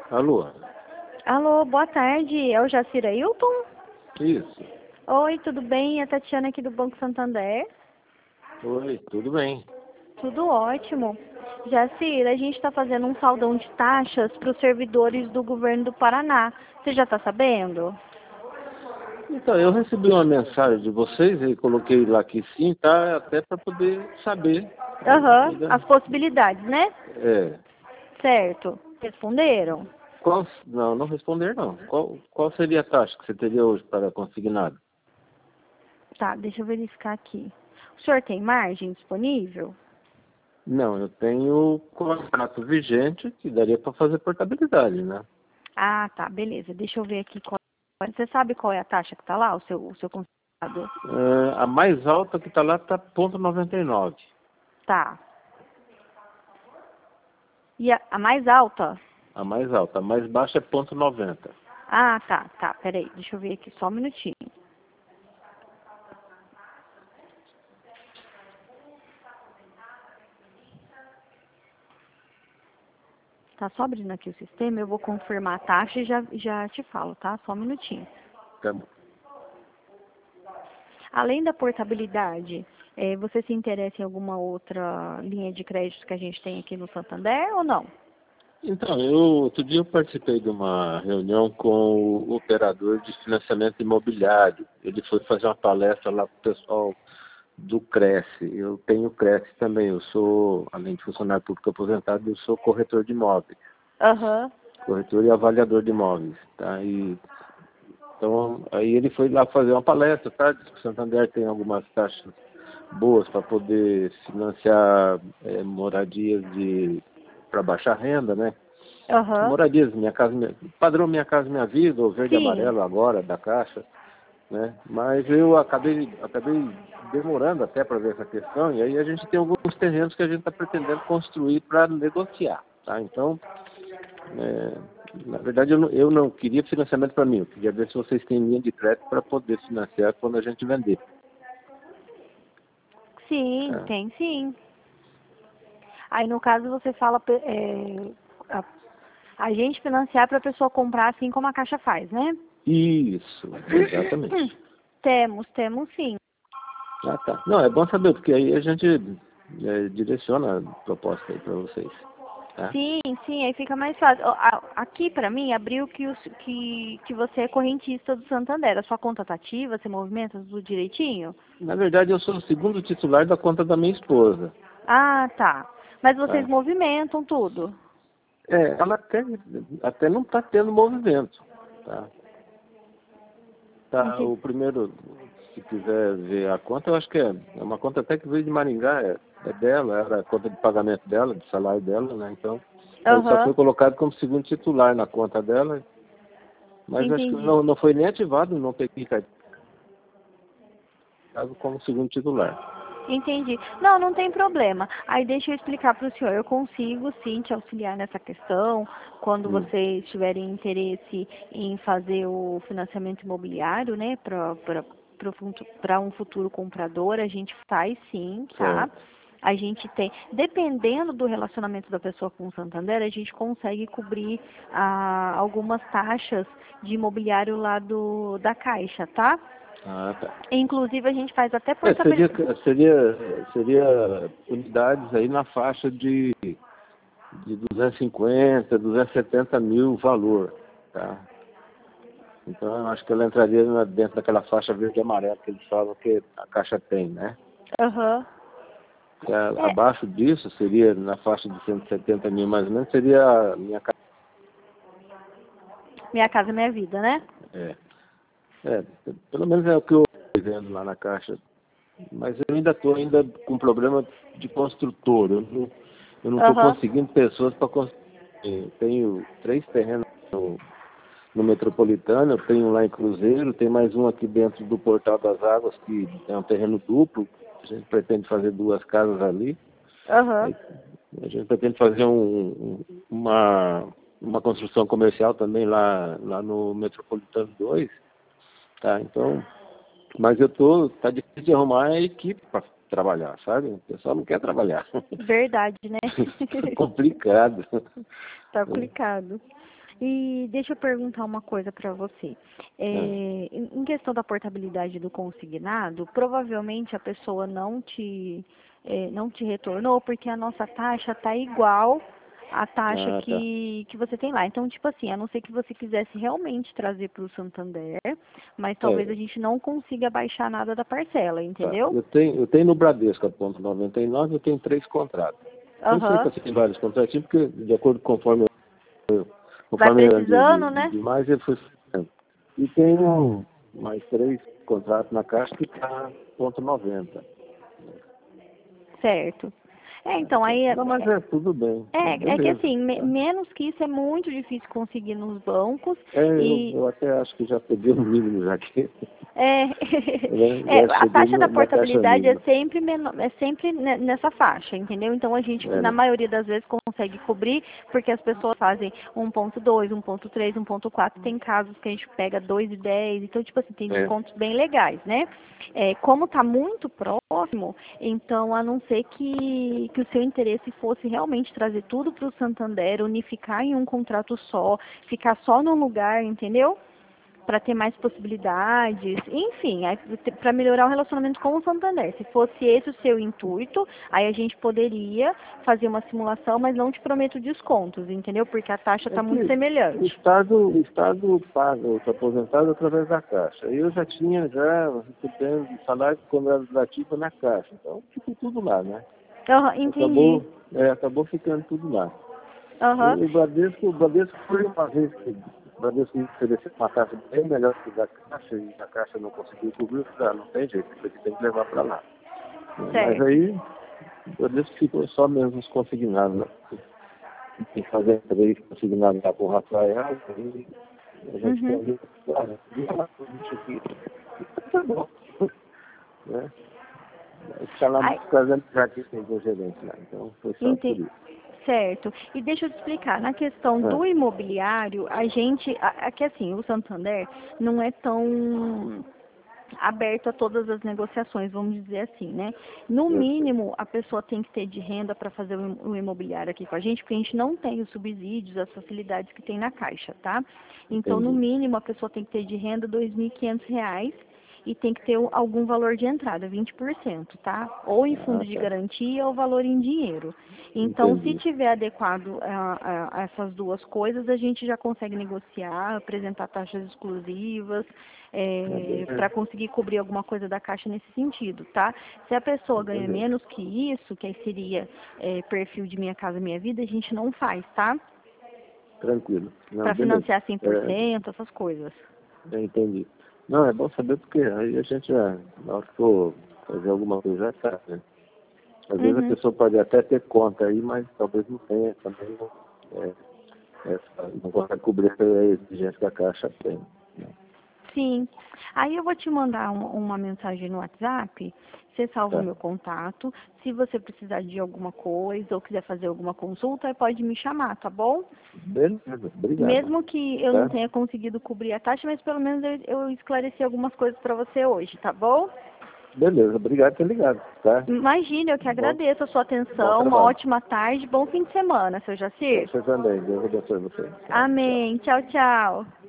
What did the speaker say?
Alô? Alô, boa tarde. É o Jacir Ailton? Isso. Oi, tudo bem? É a Tatiana aqui do Banco Santander. Oi, tudo bem? Tudo ótimo. Jacir, a gente está fazendo um saldão de taxas para os servidores do governo do Paraná. Você já está sabendo? Então, eu recebi uma mensagem de vocês e coloquei lá que sim, tá? Até para poder saber. Aham, as possibilidades, né? É. Certo. Responderam? Não, não responder não. Qual seria a taxa que você teria hoje para consignado? Tá, deixa eu verificar aqui. O senhor tem margem disponível? Não, eu tenho contrato vigente que daria para fazer portabilidade, né? Ah, tá, beleza. Deixa eu ver aqui qual. Você sabe qual é a taxa que está lá, o seu consignado? A mais alta que está lá está 0,99. Tá. E a mais alta? A mais alta. A mais baixa é 0,90. Ah, tá. Peraí, deixa eu ver aqui só um minutinho. Tá só abrindo aqui o sistema, eu vou confirmar a taxa e já te falo, tá? Só um minutinho. Tá bom. Além da portabilidade, você se interessa em alguma outra linha de crédito que a gente tem aqui no Santander ou não? Então, outro dia eu participei de uma reunião com o operador de financiamento imobiliário. Ele foi fazer uma palestra lá para o pessoal do Cresce. Eu tenho Cresce também. Eu sou, além de funcionário público aposentado, eu sou corretor de imóveis. Aham. Corretor e avaliador de imóveis, tá? Então, aí ele foi lá fazer uma palestra, tá? Diz que o Santander tem algumas taxas boas para poder financiar moradias para baixa renda, né? Aham. Moradias, padrão Minha Casa Minha Vida, ou verde e Sim. amarelo agora, da Caixa, né? Mas eu acabei demorando até para ver essa questão, e aí a gente tem alguns terrenos que a gente está pretendendo construir para negociar, tá? Então, na verdade, eu não queria financiamento para mim, eu queria ver se vocês têm linha de crédito para poder financiar quando a gente vender, Sim, tá? tem sim. Aí no caso você fala a gente financiar para a pessoa comprar assim como a Caixa faz, né? Isso, exatamente. Temos sim. Ah, tá. Não, é bom saber, porque aí a gente direciona a proposta aí para vocês, tá? Sim, aí fica mais fácil. Aqui pra mim abriu que você é correntista do Santander. A sua conta tá ativa, você movimenta tudo direitinho? Na verdade, eu sou o segundo titular da conta da minha esposa, Ah, tá. Mas vocês tá? movimentam tudo. Ela até não está tendo movimento, tá? Tá, Entendi. o primeiro, se quiser ver a conta, eu acho que é uma conta até que veio de Maringá, é dela, era a conta de pagamento dela, de salário dela, né? Então, ele só foi Aham, colocado como segundo titular na conta dela, mas acho que entendi. não foi nem ativado, não peguei cartão como segundo titular. Entendi. Não, não tem problema. Aí deixa eu explicar para o senhor. Eu consigo sim te auxiliar nessa questão. Quando Hum, vocês tiverem interesse em fazer o financiamento imobiliário, né, para um futuro comprador, a gente faz sim, tá? certo. A gente tem, dependendo do relacionamento da pessoa com o Santander, a gente consegue cobrir algumas taxas de imobiliário lá da Caixa, tá? Ah, tá. Inclusive a gente faz até Seria, portabilidade. seria unidades aí na faixa de 250, 270 mil o valor, tá? Então, eu acho que ela entraria dentro daquela faixa verde e amarela que eles falam que a Caixa tem, né? Aham. É, Abaixo disso, seria na faixa de 170 mil mais ou menos, seria a minha Caixa. Minha Casa Minha Vida, né? É, é, pelo menos é o que eu estou vendo lá na Caixa. Mas eu ainda estou com problema de construtor. Eu não estou Aham. conseguindo pessoas para construir. Eu tenho 3 terrenos no Metropolitano, eu tenho lá em Cruzeiro, tem mais um aqui dentro do Portal das Águas, que é um terreno duplo, a gente pretende fazer 2 casas ali, Aham. aí a gente pretende fazer uma construção comercial também lá no Metropolitano 2, tá? Então, mas tá difícil de arrumar a equipe para trabalhar, sabe? O pessoal não quer trabalhar. Verdade, né? Tá complicado. Tá complicado. E deixa eu perguntar uma coisa para você. Em questão da portabilidade do consignado, provavelmente a pessoa não te retornou porque a nossa taxa está igual à taxa Ah, tá. que você tem lá. Então, tipo assim, a não ser que você quisesse realmente trazer para o Santander, mas talvez a É, gente não consiga baixar nada da parcela, tá. entendeu? Eu tenho no Bradesco a ponto 99, eu tenho 3 contratos. Eu sei que Aham. você tem vários contratinhos, porque de acordo Vai conforme eu ando precisando, né? demais, ele foi ficando. E tenho mais 3 contratos na Caixa que está ponto 90. Certo. Então, Então, aí não, mas tudo bem. é que Beleza. assim, Tá? menos que isso é muito difícil conseguir nos bancos Eu, e eu até acho que já peguei o mínimo já aqui. é, Já a cheguei taxa da na taxa portabilidade é mínima. sempre é sempre nessa faixa, entendeu? Então a gente, É, na né? maioria das vezes, consegue cobrir, porque as pessoas fazem 1.2, 1.3, 1.4, tem casos que a gente pega 2,10, então, tipo assim, tem É. descontos bem legais, né? Como está muito próximo, então, a não ser que o seu interesse fosse realmente trazer tudo para o Santander, unificar em um contrato só, ficar só num lugar, entendeu? Para ter mais possibilidades, enfim, para melhorar o relacionamento com o Santander. Se fosse esse o seu intuito, aí a gente poderia fazer uma simulação, mas não te prometo descontos, entendeu? Porque a taxa É está que muito semelhante. o Estado paga os aposentados através da Caixa. Eu já tinha recebendo salário cumulativo na Caixa. Então ficou tudo lá, né? Aham, entendi. Acabou ficando tudo lá. Aham, O Bradesco foi uma vez que o Bradesco me ofereceu uma taxa bem melhor que a da Caixa e a Caixa não conseguiu cobrir. Eu falei, não tem jeito, isso aqui tem que levar para lá. Mas certo. aí o Bradesco ficou só mesmo os consignados, né? Tem que fazer 3 consignados lá com o Rafael e a gente tem Uhum. ali, olha, isso aqui. Tá bom. Né? Está lá Aí, fazendo já que tem do gerente lá. Então foi só por ente- isso. Certo. E deixa eu te explicar, na questão Ah, do imobiliário, a gente, aqui assim, o Santander não é tão aberto a todas as negociações, vamos dizer assim, né? No eu sei. mínimo, a pessoa tem que ter de renda para fazer o imobiliário aqui com a gente, porque a gente não tem os subsídios, as facilidades que tem na Caixa, tá? Então, no Entendi. mínimo, a pessoa tem que ter de renda R$ 2.500 e tem que ter algum valor de entrada, 20%, tá? Ou em fundo Ah, de tá. garantia ou valor em dinheiro. Então, se Entendi. tiver adequado a essas duas coisas, a gente já consegue negociar, apresentar taxas exclusivas, para Beleza. conseguir cobrir alguma coisa da Caixa nesse sentido, tá? Se a pessoa ganha Beleza. menos que isso, que aí seria perfil de Minha Casa Minha Vida, a gente não faz, tá? Tranquilo. Não, Para beleza. financiar 100%, essas coisas. Entendi. Não, é bom saber porque aí a gente já, na hora que for fazer alguma coisa, já sabe, né? Às vezes a Uhum. pessoa pode até ter conta aí, mas talvez não tenha também. É, não consegue cobrir a exigência que a Caixa tem. Né? Sim. Aí eu vou te mandar uma mensagem no WhatsApp, você salva o Tá. meu contato. Se você precisar de alguma coisa ou quiser fazer alguma consulta, pode me chamar, tá bom? Beleza. Obrigado. Mesmo que eu não Tá? tenha conseguido cobrir a taxa, mas pelo menos eu esclareci algumas coisas para você hoje, tá bom? Beleza. Obrigado por ter ligado. Tá? Imagina, eu que Bom, agradeço a sua bom atenção, uma trabalho. ótima tarde, bom fim de semana, seu Pra Jacir. você também. Deus abençoe você. Tá? Tchau. Amém. Tchau, tchau.